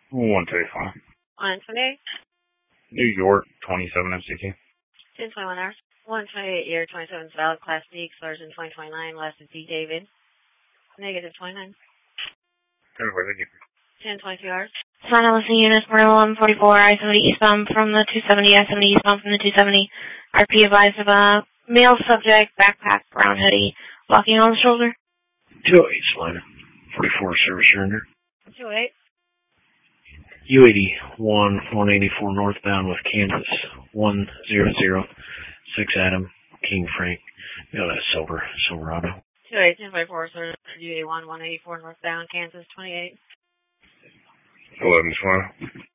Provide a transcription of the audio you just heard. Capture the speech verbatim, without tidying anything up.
one thirty-five. one twenty-eight. New York, twenty-seven M C T. ten twenty-one hours. one twenty-eight year, twenty-seven is valid. Class D, expires in twenty twenty-nine. Last is D. David. Negative twenty-nine. ten twenty-two hours. Final listening units, Marine one forty-four, I seventy eastbound from the two seventy, I seventy eastbound from the two seventy. R P advised of a male subject, backpack, brown hoodie, walking on the shoulder. two oh eight, Salina. forty-four, service surrender. two oh eight. U eighty-one, one eighty-four northbound with Kansas, one zero zero six Adam, King Frank. You know that silver, Silverado. two eight, ten forty-four, U eighty-one, one eighty-four northbound, Kansas, twenty-eight. eleven, Salina.